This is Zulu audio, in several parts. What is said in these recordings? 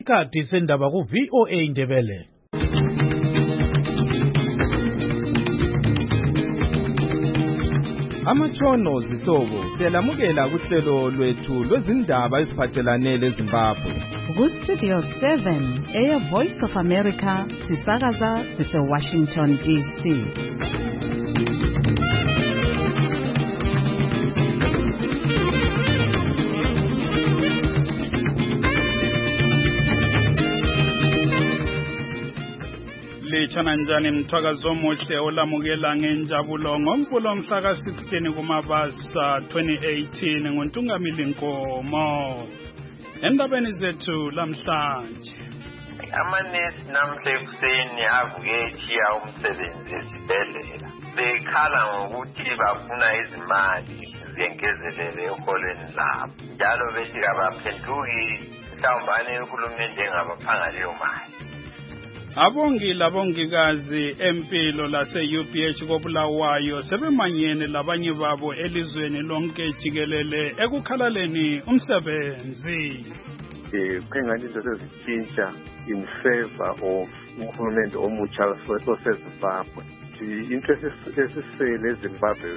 Ikhathi sendaba ku VOA Indebele. Amatshono zihlobo siyalamukela kuhlelo lwethu lwezindaba eziphathelane leZimbabwe. Ku Studio 7 Voice of America sisakaza sise Washington DC. Lichana njani mthwakazo omuhle olamukela ngenjabulo ngomvulo mhla ka-16 kuMabasa 2018 ngoNtungamili Nkomo. Endabeni zethu lamhlanje. Amanesi namhla ekuseni avuke echiya umsebenzi esibhedlela. Bekhala ngokuthi bafuna izimali zengezelele eholweni labo. Njalo bethi kabaphenduki mhlawumbani uhulumende engabaphanga leyo mali. Abongi labongikazi empilo lase-UPH koBulawayo sebemanyene labanye babo elizweni lonke jikelele ekukhalaleni umsebenzi. Kengani into sezitshintsha in favor of uhulumende omutsha waseZimbabwe. Into esisele eZimbabwe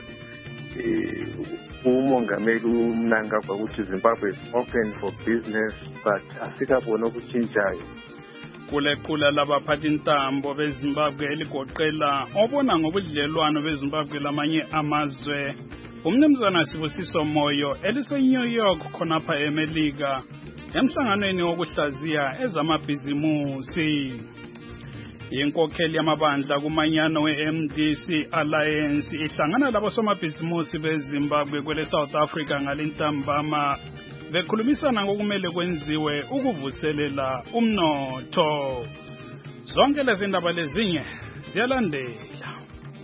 umongameli uMnangagwa ukuthi Zimbabwe is open for business but asikabona ukutshintshayo. Kulequla labaphathi intambo beZimbabwe eligoqela obona ngobudlelwano beZimbabwe lamanye amazwe. Umnumzana Sibusiso Moyo elise-New York khonapha eMelika emhlanganweni wokuhlaziya ezamabhizimusi. Inkokheli yamabandla kumanyano we-MDC Alliance ihlangana labosomabhizimusi beZimbabwe kwele South Africa ngalintambama bekhulumisana ngokumele kwenziwe ukuvuselela umnotho. Zonke lezi ndaba lezinye siyalandela.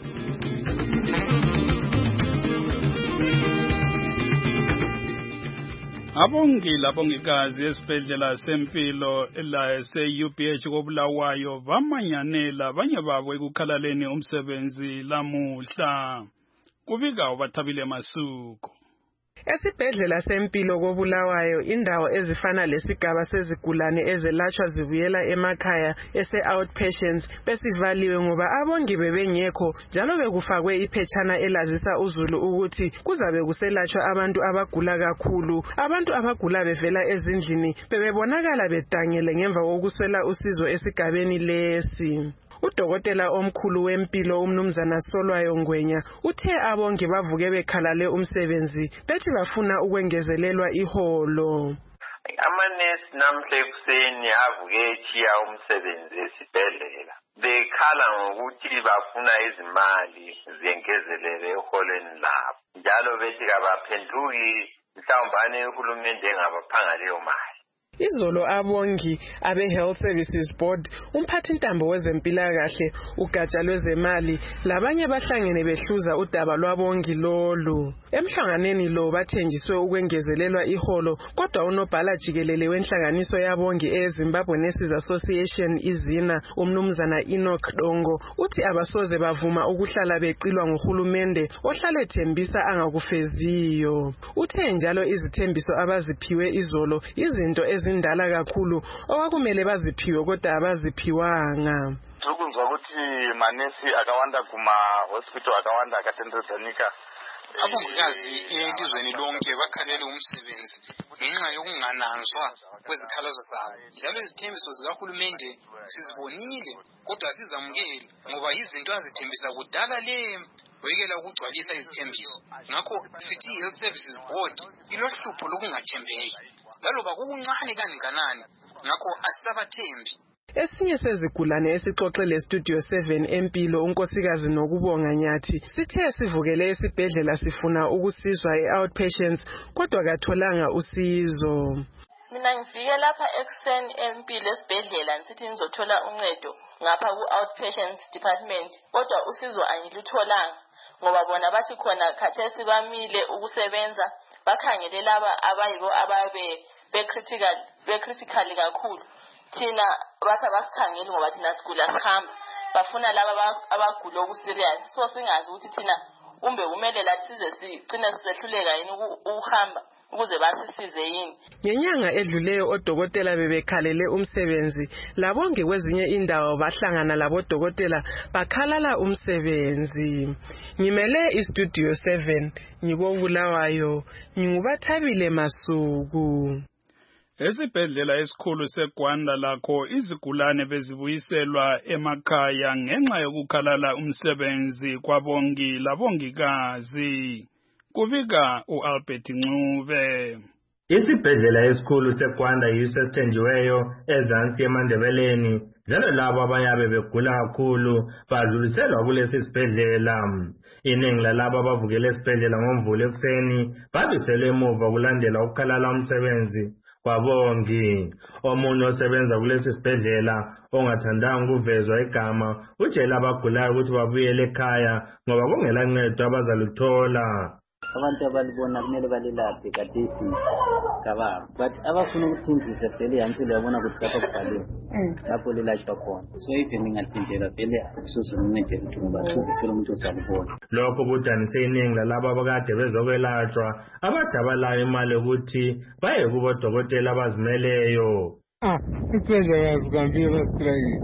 Abongikazi esibhedlela sempilo lase-UPH koBulawayo bamanyanela abanye babo ekukhalaleni umsebenzi lamuhla. Kubika uBathabile Masuku. Esibhedlela sempilo koBulawayo indawo ezifana lesigaba sezigulane ezelatshwa zibuyela emakhaya ese-outpatients besivaliwe ngoba abongi bebengekho njalo bekufakwe iphetshana elazisa uzulu ukuthi kuzabe kuselatshwa abantu abagula kakhulu. Abantu abagula bevela ezindlini bebebonakala bedangele ngemva kokuswela usizo esigabeni lesi. Udokotela omkhulu wempilo umnumzana Solwayo Ngwenya uthe abongi bavuke bekhalale umsebenzi bethi bafuna ukwengezelelwa iholo. Amanesi namhla ekuseni avuke echiya umsebenzi esibhedlela. Bekhala ngokuthi bafuna izimali zengezelele eholweni labo. Njalo bethi kabaphenduki mhlawumbani uhulumende engabaphanga leyo mali. Izolo abongi abe-Health Services Board, umphathintambo wezempilakahle, ugatsha lwezemali, labanye bahlangene behluza udaba lwabongi lolu. Emhlanganeni lo bathenjiswe ukwengezelelwa iholo, kodwa unobhala jikelele wenhlanganiso yabongi eZimbabwe Nurses Association izina, umnumzana Enoch Dongo, uthi abasoze bavuma ukuhlala beqilwa nguhulumende ohlale thembisa angakufeziyo. Uthe njalo izithembiso abaziphiwe izolo izinto ezindala kakhulu okwakumele baziphiwe kodwa abaziphiwanga. Ukunzwa ukuthi manesi akawanda kuma hospital akawanda akatendezanika abongikazi elizweni lonke bakhalele umsebenzi ngenxa yokungananzwa kwezikhalazo zabo. Njalo izithembiso zikahulumende sizibonile kodwa sizamukeli ngoba izinto azithembisa kudala le wekela ukugcwalisa izithembiso. Ngakho sithi Health Services Board ilohlupho lokungathembeki laloba kukuncane kangakanani. Ngakho asisabathembi. Esinye sezigulane esixoxele Studio 7 empilo unkosikazi Nokubonga Nyathi sithe sivukele esibhedlela sifuna ukusizwa e-outpatients kodwa katholanga usizo. Mina ngifike lapha ekuseni empilo esibhedlela nsithi ngizothola uncedo ngapha ku-outpatients department kodwa usizo angilutholanga ngoba bona bathi khona khathesi bamile ukusebenza bakhangele laba abayibo ababe becritical kakhulu. Thina bathi abasikhangeli ngoba thina sigula sihamba bafuna laba abagula okuserious so singazi ukuthi thina kumbe kumele lathi size sigcine sisehluleka yini ukuhamba ukuze basisize yini. Ngenyanga edluleyo odokotela bebekhalele umsebenzi, labongi kwezinye indawo bahlangana labodokotela bakhalala umsebenzi. Ngimele iStudio 7 ngikobulawayo, ngingubathabile Masuku. Esibhedlela esikhulu seGwanda lakho izigulane bezibuyiselwa emakhaya ngenxa yokukhalala umsebenzi kwabongi labongikazi. Kubika uAlbert Ncube. Isibhedlela esikhulu seGwanda yiso esithenjiweyo ezansi eMandebeleni, njalo labo abayabe begula kakhulu badluliselwa kulesi sibhedlela. Iningi lalabo abavukele esibhedlela ngoMvulo ekuseni babiselwe emuva kulandela ukukhalala umsebenzi kwabongi. Omunye osebenza kulesi sibhedlela ongathandanga ukuvezwa igama utshela abagulayo ukuthi babuyele ekhaya ngoba kungela ncedo abazaluthola. Abantu abalibona kumele balilaphe kadisi kababa, but abafuna ukuthinjisa vele yampilo yabona ukuthi lapha kubhaliwe lapho lilatshwa khona. So even ngingathintela vele akusuze uncede ukuthi ngoba sizithola umuntu osalibona. Lokho kudanise iningi lalabo abakade bezokwelatshwa abajabalayo imali ukuthi baye kubodokotela abazimeleyo. Isibhedlela yazikambiwe bastrike.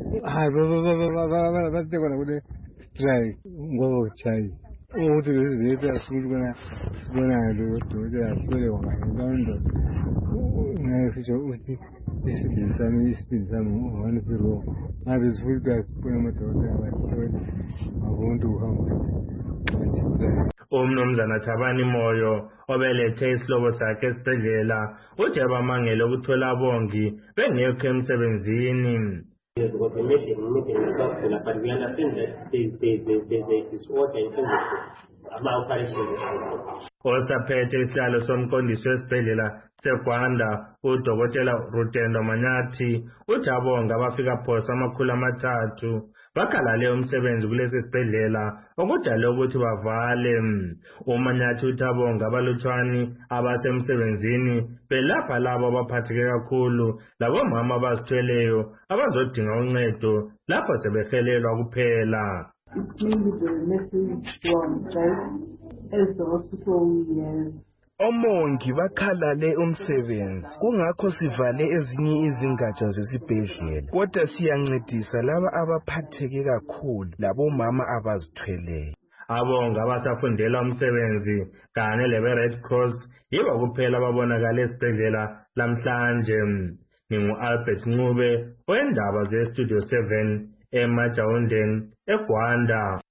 Hayi batekona kule strike ngoba uchayi. Ukuthi lezi asukuna bona lo dokotela asole wangayendondo ngayifisho uthi isibindi sami wanifiro ngabe sifuthi sibona amadokotela bahlole abantu uhamba. Umnumzana Thabani Moyo obelethe isihlobo sakhe esibhedlela uthi abamangele ukuthola abongi bengekho emsebenzini. Because the meeting is but we understand that there's a disorder in terms of operations. Osaphethe isihlalo somqondisi wesibhedlela seGwanda udokotela Rutendo Manyathi uthi abonga abafika phosa 300 bakhalale umsebenzi kulesi sibhedlela okudale ukuthi bavale. uManyathi uthi abonga abalutshwani abasemsebenzini belapha labo abaphatheke kakhulu labomama abazithweleyo abazodinga uncedo lapho sebehelelwa kuphela. It's mainly the nurses who are on strike as the hospital Omongi bakhalale umsebenzi kungakho sivale ezinye izingatsha zesibhedlela kodwa siyancedisa laba abaphatheke kakhulu labomama abazithweleyo. Abonga abasafundela umsebenzi kanye leRed Cross yibo kuphela ababonakala esibhedlela lamhlanje. Ningu-Albert Ncube wendaba zeStudio 7 eMajawundeni eGwanda.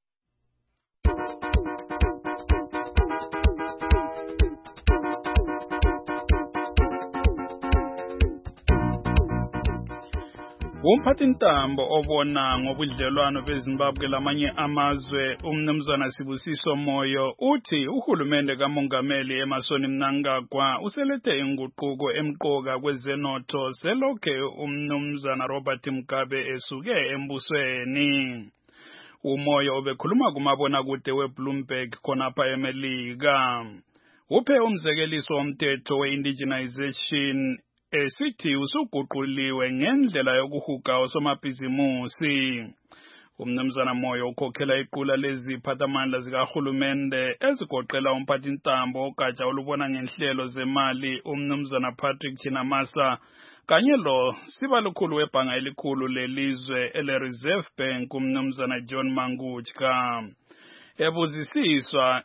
Umphathintambo obona ngobudlelwano beZimbabwe lamanye amazwe umnumzana Sibusiso Moyo uthi uhulumende kamongameli Emmerson Mnangagwa uselethe inguquko emqoka kwezenotho selokhe umnumzana Robert Mugabe esuke embusweni. Umoyo obekhuluma kumabonakude weBloomberg khonapha eMelika. Uphe umzekeliso womthetho we-indigenization esithi usuguquliwe ngendlela yokuhuga osomabhizimusi. Umnumzana Moyo ukhokhela iqula leziphathamandla zikahulumende ezigoqela umphathintambo ogatsha olubona ngenhlelo zemali umnumzana Patrick Chinamasa kanye lo sibalukhulu webhanga elikhulu lelizwe ele-Reserve Bank umnumzana John Mangutshka. Ebuzisiswa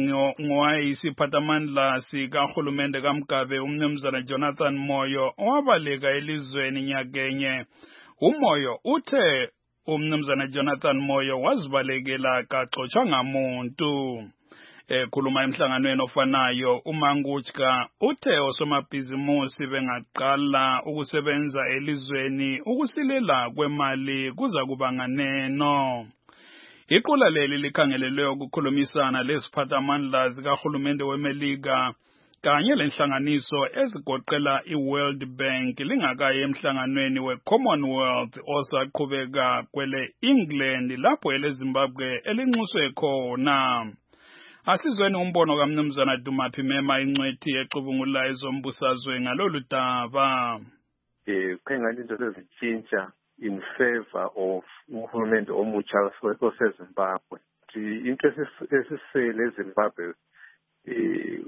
ngoyisiphathamandla sikahulumende kaMugabe umnumzana Jonathan Moyo owabaleka elizweni nyakenye. Umoyo uthe umnumzana Jonathan Moyo wazibalekela kaxotshwa ngamuntu. Ekhuluma emhlanganweni ofanayo uMangutshka uthe osomabhizimusi bengaqala ukusebenza elizweni ukusilela kwemali kuza kuba nganeno. Iqula leli likhangelelwe ukukhulumisana leziphathamandla zikahulumende weMelika kanye lenhlanganiso ezigoqela iWorld Bank lingakayi emhlanganweni weCommonwealth osaqhubeka kwele England lapho eleZimbabwe elinxuswe khona. Asizweni umbono kaMnumzana Dumaphi Mema incwethi exubungula ezombusazwe ngalolu daba. Kengani into ezitshintsha in favor of uhulumende omutsha oseZimbabwe. Into esisele eZimbabwe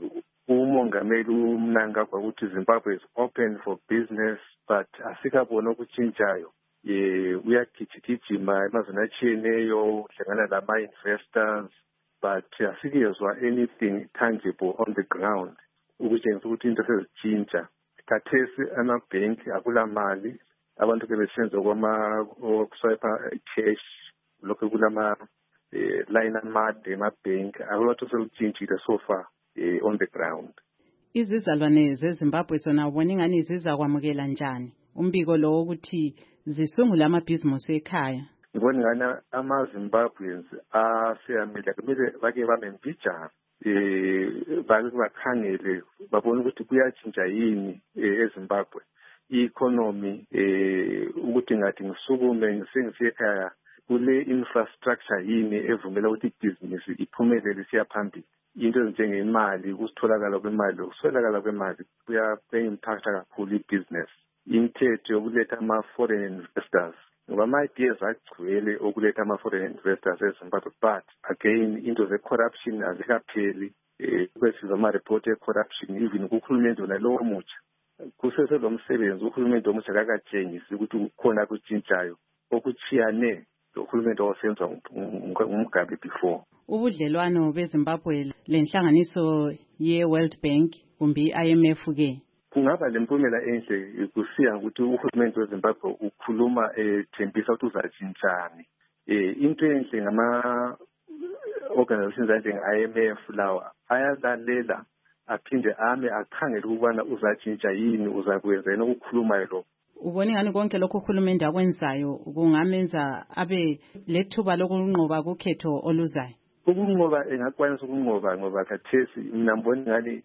umongameli uMnangagwa ukuthi Zimbabwe is open for business but asikabona okutshintshayo. Uyagijigijima emazweni atshiyeneyo uhlangana lama-investors but asikezwa anything tangible on the ground ukutshengisa ukuthi into sezitshintsha. Khathesi amabhenki akula mali, abantu bebesenza okuswipa cash, lokho kulama line amade emabhenki, akulutho selutshintshile so far on the ground. Izizalwane zeZimbabwe zona ubona ingani zizakwamukela njani umbiko lo ukuthi zisungule amabhizinisi ekhaya? Ngibona ngana ama-Zimbabweans aseyamile kumele bake bamembijana bake bakhangele babone ukuthi kuyatshintsha yini eZimbabwe i-economy ukuthi ngathi ngisukume ngisengisiye ekhaya kule infrastructure yini evumela ukuthi ibhizinisi iphumelele siya phambili. Into ezinjengemali, ukusitholakala kwemali, ukuswelakala kwemali kuya-impacta kakhulu i-business. Imithetho yokuletha ama-foreign investors ngoba ama-ideas agcwele okuletha ama-foreign investors eZimbabwe but again into ze-corruption azikapheli. Kwesiza ama-report e-corruption even kuhulumende wona lowo mutsha kuseselo msebenzi uhulumende omutsha kakatshengisi ukuthi kukhona kutshintshayo okuchiyanelohulumende owasenza uMgabe before. Ubudlelwano beZimbabwe lenhlanganiso ye-World Bank kumbe i-IMF ke kungaba lempumela enhle kusiya ukuthi uhulumende weZimbabwe ukhuluma ethembisa ukuthi uzatshintshani. Into enhle ngama organizations njenge-IMF lawa ayalalela aphinde akhangele ukubana uzatshintsha yini, uzakwenzeni ukukhuluma lo. Ubone ngani konke lokho uhulumende akwenzayo kungamenza abe lethuba lokunqoba kukhetho oluzayo? Ukunqoba engakwanisa ukunqoba ngoba khathesi mina ngibona ngani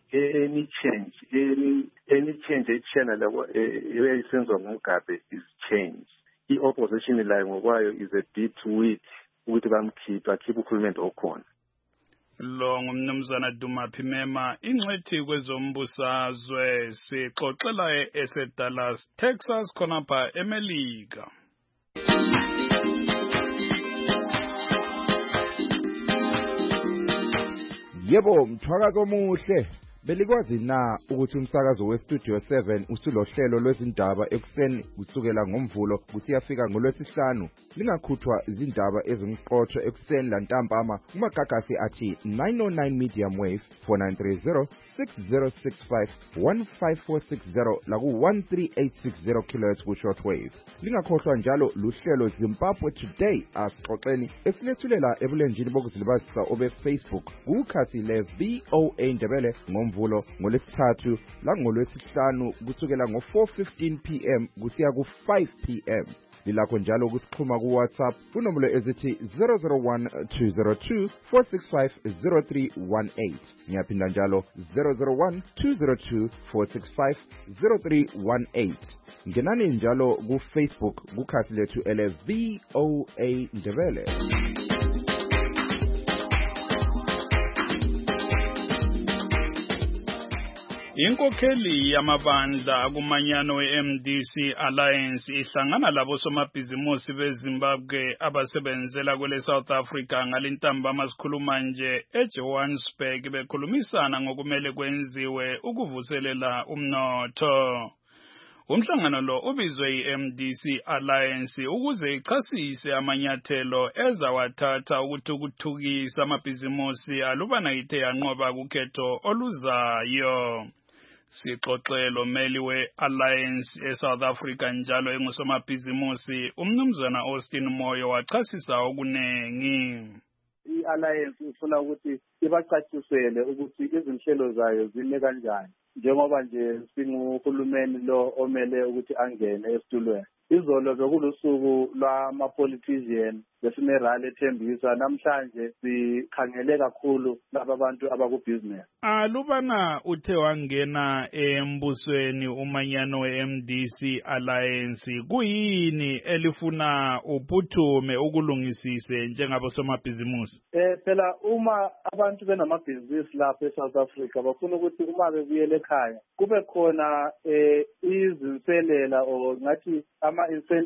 any change echiyana labo eyayisenziwa nguMgabe is change. I-opposition layo ngokwayo is a bit weak ukuthi bakhiphe uhulumende okhona. Lo ngumnumzana Duma Phimema, ingcwethi kwezombusazwe, sixoxela eSdallas, Texas khonapha eMelika. Yebo, mthwakazo omuhle. Belikwazi na ukuthi umsakazo weStudio 7 usulohlelo lwezindaba ekuseni kusukela ngomvulo kusiyafika ngolwesihlanu. Lingakhuthwa izindaba ezimqotho ekuseni lantambama kumagagasi athi 909 medium wave 4930 6065 15460 laku 13860 kHz ku shortwave. Lingakhohlwa njalo luhlelo Zimbabwe Today asixoxeni esilethulela ebulenjini bokuzilibazisa obe Facebook kukhasi le VOA Ndebele ngomvulo ngolesithathu la ngolwesihlanu kusukela ngo4:15 PM kusiya ku5 PM. Lilakho njalo kusixhuma ku WhatsApp kunombolo ezithi 001-202-465-0318. Ngiyaphinda njalo 001-202-465-0318. Ngenani njalo ku Facebook kukhasi lethu ele VOA Ndebele. Inkokheli yamabandla kumanyano we-MDC Alliance ihlangana labo somabhizimusi beZimbabwe abasebenzela kwele South Africa ngalintambama sikhuluma nje eJohannesburg bekhulumisana ngokumele kwenziwe ukuvuselela umnotho. Umhlangano lo ubizwe i-MDC Alliance ukuze ichasise amanyathelo ezawathatha ukuthuthukisa amabhizimusi alubana ithe yanqoba kukhetho oluzayo. Sixoxelo meli we-Alliance eSouth Africa njalo engusomabhizimusi umnumzana Austin Moyo wachasisa okunengi. I-Alliance ufuna ukuthi ibacacisele ukuthi izinhlelo zayo zime kanjani njengoba nje singuhulumeni lo omele ukuthi angene esitulweni. Izolo bekulusuku lwama-politician besinerally ethembisa namhlanje sikhangele kakhulu laba bantu abakubhizinesi. Alubana uthe wangena embusweni umanyano we-MDC Alliance kuyini elifuna uphuthume ukulungisise njengabosomabhizimusi? Phela uma abantu benamabhizinisi lapha eSouth Africa bafuna ukuthi uma bebuyele ekhaya kube khona izinselela or ngathi ama-incentives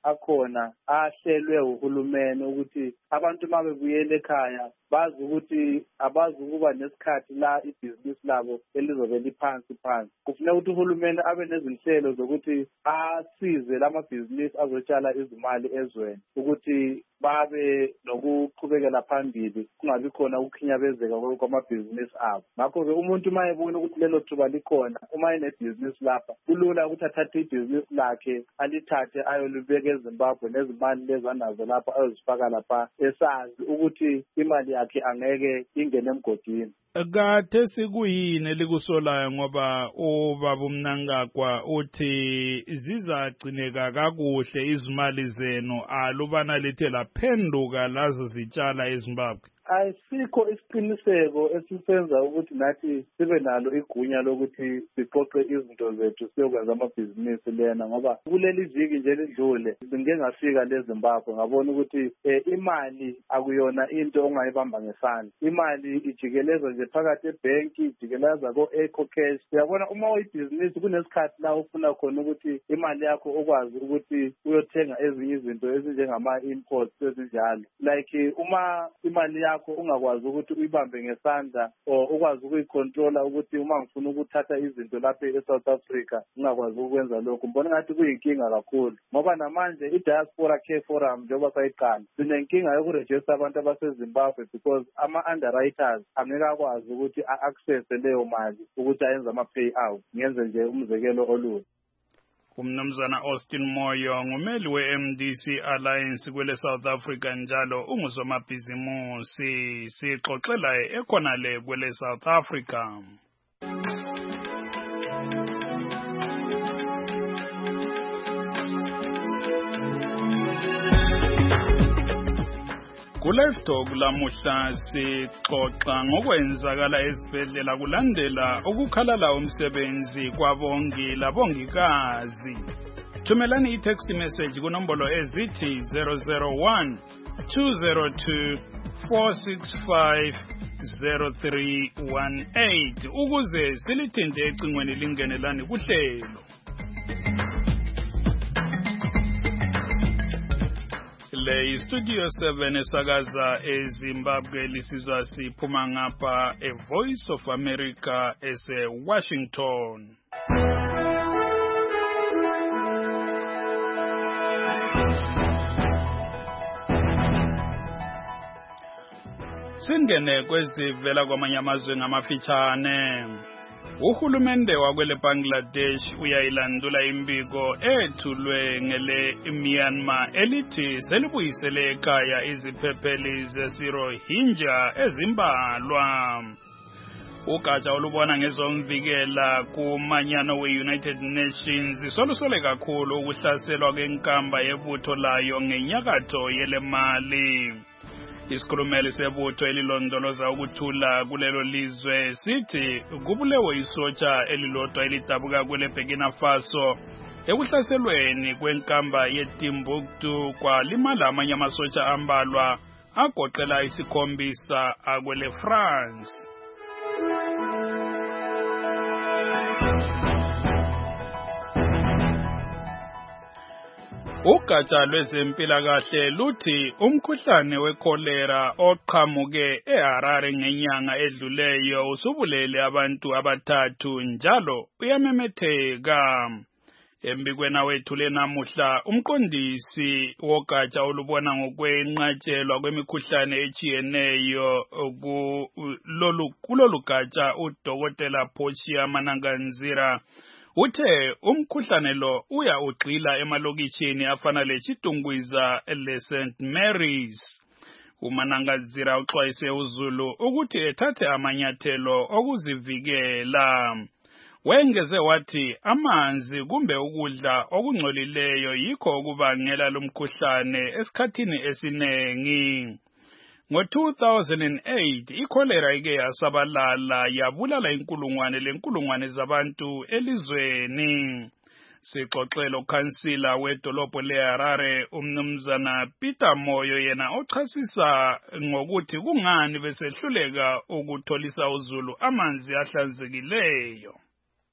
akhona ahlelwe uhulumeni ukuthi abantu uma bebuyela ekhaya bazi ukuthi abazi ukuba nesikhathi la ibhizinisi labo elizobe liphansi. Kufuneka ukuthi uhulumeni abe nezinhlelo zokuthi asize lamabhizinisi azotshala izimali ezweni ukuthi babe nokuqhubekela phambili kungabi khona ukukhinyabezeka kwamabhizinisi abo. Ngakho-ke umuntu uma ebona ukuthi lelo thuba likhona, uma enebhizinisi lapha kulula ukuthi athathe ibhizinisi lakhe alithathe ayolibeka eZimbabwe nezimali lezi anazo lapha ayozifaka lapha esazi ukuthi imali yakhe angeke ingene emgodini. Kade sikuyini elikusolayo ngoba ubaba uMnangagwa uthi zizagcineka kakuhle izimali zenu alubana lithe laphenduka lazo zitshala eZimbabwe? Ayisikho isiqiniseko esisenza ukuthi nathi sibe nalo igunya lokuthi siqoqe izinto zethu siyokwenza amabhizinisi lena, ngoba kuleli viki nje lidlule ngike ngafika leZimbabwe ngabona ukuthi imali akuyona into ongayibamba ngesandla. Imali ijikeleza nje phakathi ebhenki, ijikeleza ko-Eco Cash. Uyabona uma uyibhizinisi kunesikhathi la ufuna khona ukuthi imali yakho ukwazi ukuthi uyothenga ezinye izinto ezinjengama-imports ezinjalo, like uma imali yakho ungakwazi ukuthi uyibambe ngesandla or ukwazi ukuyicontrola ukuthi uma ngifuna ukuthatha izinto lapha eSouth Africa ungakwazi ukwenza lokho. Mbona ngathi kuyinkinga kakhulu ngoba namanje iDiaspora Care Forum njengoba sayiqala sinenkinga yokuregister abantu abaseZimbabwe because ama-underwriters angeke akwazi ukuthi a-access leyo mali ukuthi ayenze ama-payout. Ngenze nje umzekelo olula. Umnumzana Austin Moyo ngumeli we-MDC Alliance kwele South Africa njalo ungusomabhizimusi sixoxela ekhonale kwele South Africa. Kulesitho kulamuhla sixoxa ngokwenzakala ezibhedlela kulandela ukukhalala umsebenzi kwabongi labongikazi. Thumelani i-text message kunombolo ezithi 001 202 465 0318 ukuze silithinte ecingweni lingenelani kuhlelo. Le Studio 7 esakaza eZimbabwe lisizwa siphuma ngapha Voice of America ese-Washington. Singene kwezivela kwamanye amazwe ngamafitshane. Uhulumende wakwele Bangladesh uyayilandula imbiko ethulwe ngele Myanmar elithi selibuyisele ekhaya iziphepheli zesiRohingya ezimbalwa. Ugatsha olubona ngezomvikela kumanyano we-United Nations solusole kakhulu ukuhlaselwa kwenkamba yebutho layo ngenyakatho yele Mali. Isikhulumeli sebutho elilondoloza ukuthula kulelo lizwe sithi kubulewe isotsha elilodwa elidabuka kwele Burkina Faso ekuhlaselweni kwenkamba yeTimbuktu kwalimala amanye amasotsha ambalwa agoqela 7 akwele France. Ugatsha lwezempilakahle luthi umkhuhlane wekholera oqhamuke eHarare ngenyanga edluleyo usubulele abantu 3 njalo uyamemetheka. Embikweni wethule namuhla umqondisi wogatsha olubona ngokwenqatshelwa kwemikhuhlane echiyeneyo kulolu gatsha uDokotela Portia Mananganzira uthe umkhuhlane lo uya ugxila emalokishini afana leChitungwiza leSt Mary's. uManangazira uxwayise uZulu ukuthi ethathe amanyathelo okuzivikela. Wengeze wathi amanzi kumbe ukudla okungcolileyo yikho okubangela lumkhuhlane esikhathini esinengi. Ngo-2008 ikholera ike yasabalala yabulala inkulungwane zabantu elizweni. Sixoxela ukhansila wedolobho leHarare umnumzana Peter Moyo yena ochasisa ngokuthi kungani besehluleka ukutholisa uZulu amanzi ahlanzekileyo.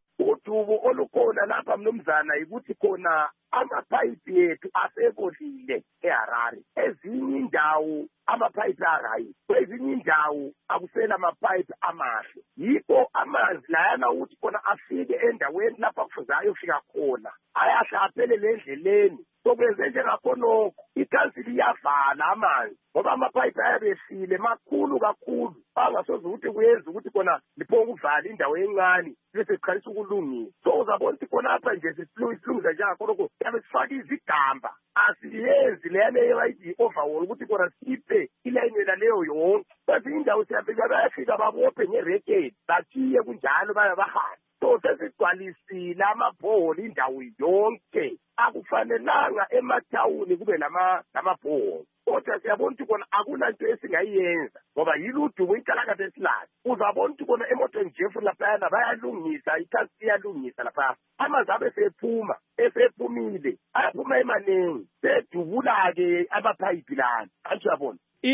udubo olukhona lapha mnumzana yikuthi khona amapayipi ethu asebolile eHarare. Ezinye indawo amapayipi arayi, kwezinye indawo akusela amapayipi amahle. Yikho amanzi layana ukuthi khona afike endaweni lapha kufuze ayofika khona ayahlaphele lendleleni. Sokwenze njengakhonokho ikhansili iyavala amanzi ngoba amapayipi ayabesile makhulu kakhulu angasoze ukuthi kuyenza ukuthi khona liphonga ukuvala indawo encane bese siqalisa ukulungisa. So uzabona ukuthi khona apha nje silungisa njengakhonokho yabe sifaka izigamba asiyenzi leyana eyayithi overall ukuthi khona siphe ilayinela leyo yonke. Bese indawo siyabeka bayafika babophe ngerekedi bathiye kunjalo bayabahambe. So sesigcwalisile amabholi indawo yonke. Akufanelanga emathawuni kube lamabholi. Kodwa siyabona ukuthi khona akunanto esingayenza ngoba yiludubo inkalakatha esilala. Uzabona ukuthi khona emotweni Jeff laphayana bayalungisa, ikhansili iyalungisa lapha. Amanzi abe sephuma, esephumile, ayaphuma emaningi. Sedubula-ke amapayipi lana. Anjuyabona.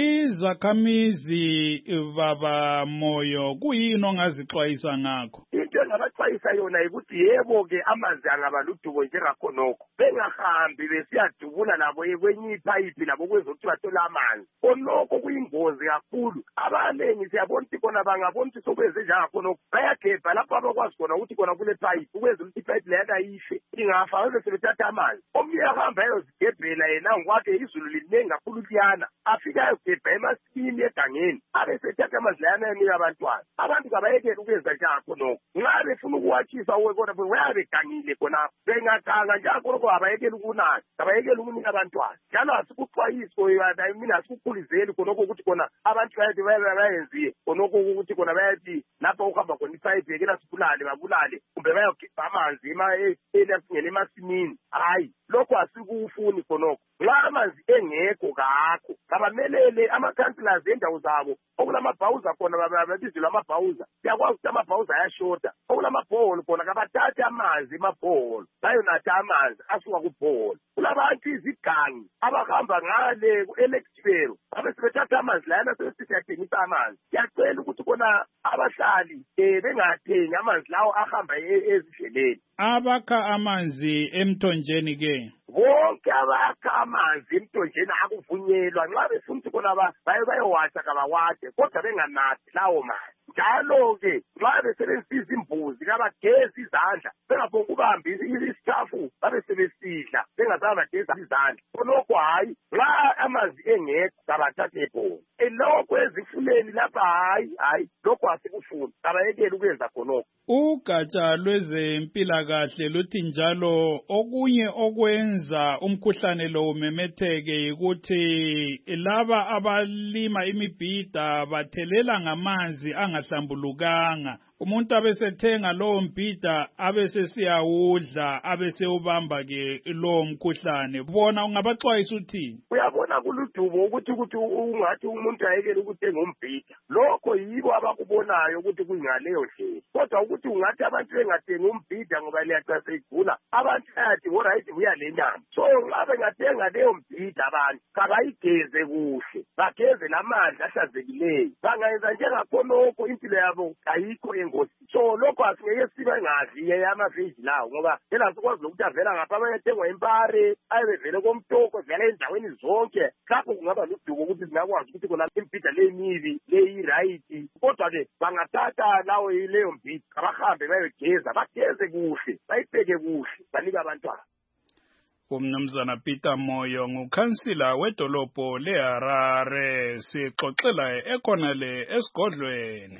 Izakhamizi baba Moyo kuyini ongazixwayisa ngakho? Into engabaxwayisa yona ukuthi yebo-ke amanzi angaba ludubo njengakhonokho. Bengahambi besiyadubula labo kwenye ipayipi labo kwezokuthi bathola amanzi. Khonokho kuyingozi kakhulu. Abaningi siyabona ukuthi khona bangabona ukuthi sokwenze njengakhonokho bayagebha lapho abakwazi khona ukuthi khona kule payipi ukwenza ukuthi ipayipi leyana ife ingafa bese sebethatha amanzi. Omunye ahamba ayozigebhela yena ngokwakhe izulu liningi kakhulu liyana afika ayogebha emasimini egangeni abesethatha amanzi layana enika abantwana. Abantu kabayekele ukwenza njengakhonokho. Nxa befuna ukuwatshisa kodwa bayabegangile khonapho bengaganga njengakhonokho abayekele ukunatha abayekele ukunika abantwana. Njalo asikuxwayiso mina asikukhulizeli khonokho ukuthi khona abantu bayenziye khonokho ukuthi khona bayathi lapho ukuhamba khona ipayipi yekela sibulale babulale kumbe bayogebha amanzi elafungela emasimini. Hayi, lokho asikufuni khonokho. Nxa amanzi engekho kakho kabamelele amakhanselazi endawo zabo okulamabhawuza khona babizelwa amabhawuza. Siyakwazi ukuthi amabhawuza ayashota. Okulamabholo khona kabathathe amanzi emabholo bayonatha amanzi asuka kubholo. Kulabantu izigangi abahamba ngale ku-Electibero babe sebethatha amanzi layana sebesithi yathengisa amanzi. Siyacela ukuthi khona abahlali bengathengi amanzi lawo ahamba ezindleleni. Abakha amanzi emthonjeni ke bonke abakha amanzi emthonjeni akuvunyelwa. Nxa befuna ukuthi khona bayowatha kabawathe kodwa benganathi lawo manzi. Njalo-ke nxa besebenzisa imbuzi kabagezi izandla bengabonga ukubamba isitafu babe sebesidla bengazange bageza izandla. Khonokho hayi, nxa amanzi engekho kabathathe ebholo. Lokho ezifuleni lapha hayi lokho asikufuni kabayekele ukwenza khonokho. Ugatsha lwezempilakahle luthi njalo okunye okwenza umkhuhlane lo umemetheke ukuthi laba abalima imibhida bathelela ngamanzi angahlambulukanga. Umuntu abesethenga lowo mbhida abesesiyawudla abesewubamba ke lowo mkhuhlane. Bona ungabaxwayisa uthini? Uyabona kuludubo ukuthi ungathi umuntu ayekele ukuthenga umbhida. Lokho yibo abakubonayo ukuthi kuyingaleyo ndlela. Kodwa ukuthi ungathi abantu bengathenga umbhida ngoba liyacaca igula abantu bayathi alright buya le nyama. So nxa bengathenga leyo mbhida abantu kabayigeze kuhle bageze lamanzi ahlanzekileyo. Bangayenza njengakhonokho impilo yabo ayikho engozi. So lokho asingeke sibe ngazi amaveji lawo ngoba phela sikwazi ukuthi avela ngapha abayathengwa impare ayebevele komtoko vele endaweni zonke. Lapho kungaba ludubo ukuthi singakwazi ukuthi khona imbhida lemibi leyi-right. Kodwa-ke bangathatha lawo leyo mbhida abahambe bayogeza bageze kuhle bayibheke kuhle banike abantwana. Umnumzana Peter Moyo ngukhansila wedolobho leHarare sixoxela ekhonale esigodlweni.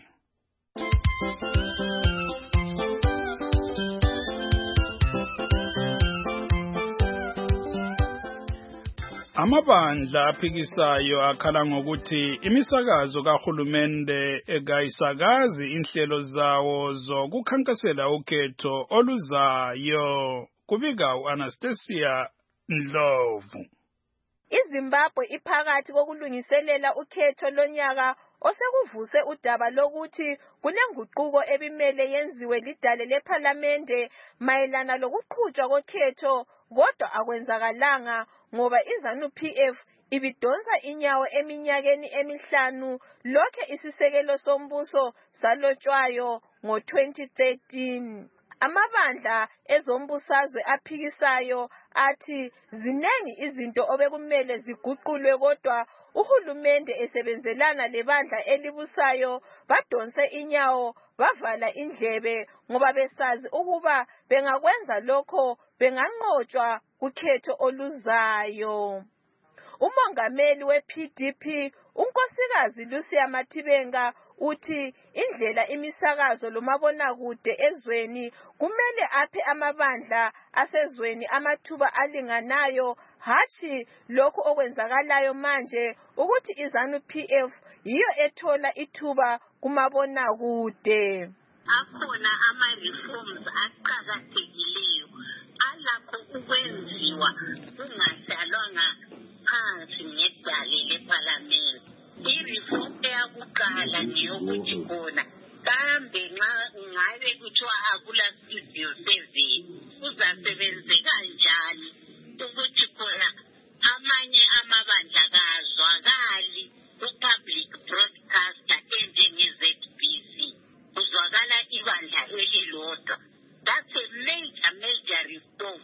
Amabandla aphikisayo akhala ngokuthi imisakazo kahulumende ekayisakazi inhlelo zawo zokukhankasela ukhetho oluzayo. Kubika u-Anastasia Ndlovu. iZimbabwe iphakathi kokulungiselela ukhetho lonyaka osekuvuse udaba lokuthi kunenguquko ebimele yenziwe lidale lephalamende mayelana lokuqhutshwa kokhetho kodwa akwenzakalanga ngoba iZANU-PF ibidonsa inyawo eminyakeni emihlanu lokhe isisekelo sombuso salotshwayo ngo-2013. Amabandla ezombusazwe aphikisayo athi zinengi izinto obekumele ziguqulwe kodwa uhulumende esebenzelana lebandla elibusayo badonse inyawo bavala indlebe ngoba besazi ukuba bengakwenza lokho benganqotshwa kukhetho oluzayo. Umongameli we-PDP unkosikazi Lucia Matibenga uthi indlela imisakazo lomabonakude ezweni kumele aphe amabandla asezweni amathuba alinganayo hatshi lokhu okwenzakalayo manje ukuthi iZANU-PF yiyo ethola ithuba kumabonakude. Akhona ama-reforms aqakathekileyo alakho ukwenziwa kungadlalwanga phansi ngedale lePhalamende. I-reform eyakuqala ngeyokuthi khona kambe ngabe kuthiwa akula studio 7 kuzasebenzeka njani ukuthi khona amanye amabandla kazwakali ku-public broadcaster enjenge-ZBC kuzwakala ibandla elilodwa. That's a major reform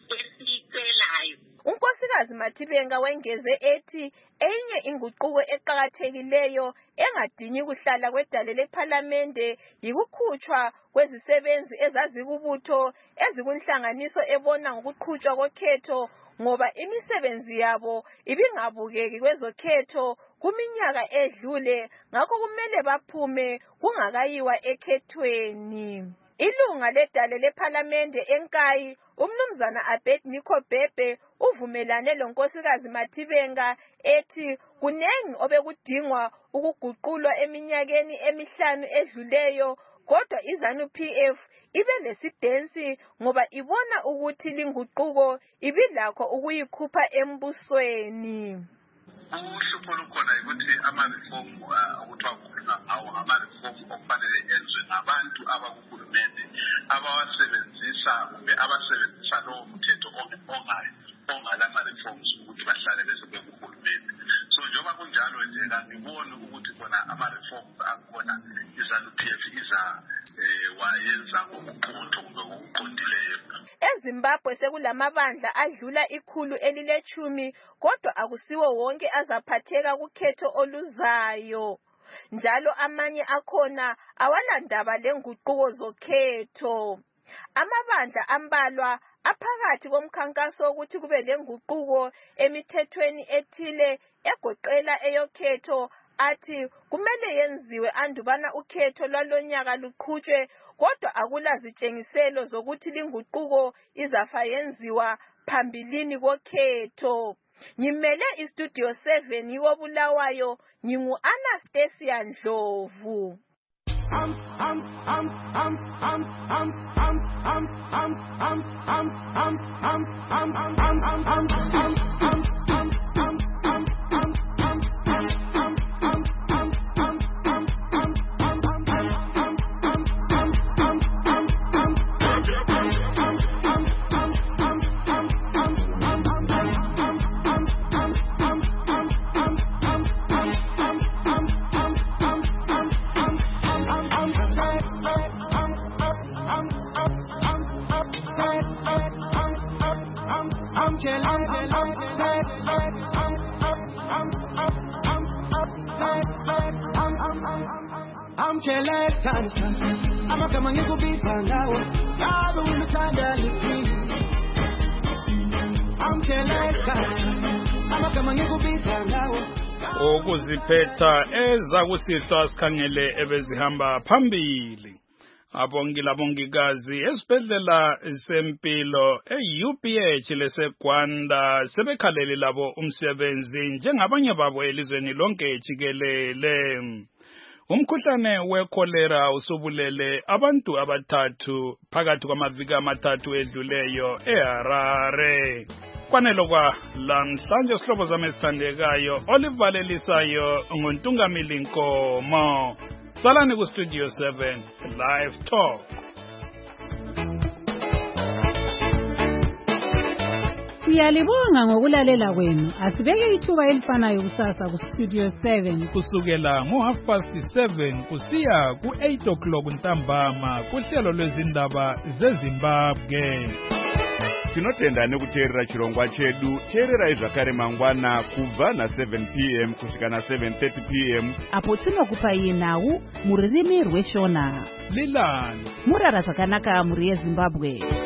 esiyicelayo. Unkosikazi Matibenga wengeze ethi enye inguquko eqhakathekileyo engadinyi kuhlala kwedale lePhalamende yikukhutshwa kwezisebenzi ezazikubutho ezikunhlanganiso ebona ngokuqhutshwa kokhetho ngoba imisebenzi yabo ibingabukeki kwezokhetho kuminyaka edlule ngakho kumele baphume kungakayiwa ekhethweni. Ilunga ledale lePhalamende eNkayi uMnumzana Abednego Bhebhe uvumelane lonkosikazi Matibenga ethi kunengi obekudingwa ukuguqulwa eminyakeni emihlanu edluleyo kodwa iZANU-PF ibe lesidensi ngoba ibona ukuthi linguquko ibilakho ukuyikhupha embusweni. Uhlupho lukhona ukuthi ama-reform okuthiwa kukhulunywa ngawo ama-reform okufanele enzwe ngabantu abakuhulumende abawasebenzisa kumbe abasebenzisa lowo mthetho ongalama-reforms ukuthi bahlale besebekuhulumende. So njengoba kunjalo nje kangiboni ukuthi khona ama-reforms akhona iZANU-PF wayenza ngokuqotho kumbe ngokuqondileyo. EZimbabwe sekulamabandla adlula 110 kodwa akusiwo wonke azaphatheka kukhetho oluzayo. Njalo amanye akhona awalandaba lenguquko zokhetho. Amabandla ambalwa aphakathi komkhankaso ukuthi kube lenguquko emithethweni ethile egoqela eyokhetho athi kumele yenziwe andubana ukhetho lwalonyaka luqhutshwe kodwa akulazitshengiselo zokuthi linguquko izafa yenziwa phambilini kokhetho. Ngimele iStudio 7 yobulawayo ngingu-Anastasia Ndlovu. Ukuziphetha ezakusihlwa sikhangele ebezihamba phambili. Abongikazi esibhedlela sempilo e-UPH leseGwanda sebekhalele labo umsebenzi njengabanye babo elizweni lonke jikelele. Umkhuhlane wekholera usubulele abantu abathathu phakathi kwamaviki amathathu edluleyo eHarare. Kwanelo kwa lamhlanje sihlobo zami esithandekayo olivalelisayo nguNtungamili Nkomo. Salani ku Studio 7 Live Talk. Siyalibonga ngokulalela kwenu. Asibeke ithuba elifanayo kusasa ku Studio 7 kusukela ngo7:30 kusiya ku8 o'clock ntambama kuhlelo lwezindaba zeZimbabwe. Tinotenda nekuteerera chirongwa chedu. Teererai zvakare mangwana kubva na7 p.m. kusvika na7:30 p.m. apo tinokupai nhau muririmi rweshona. Lilani murara zvakanaka muri yeZimbabwe.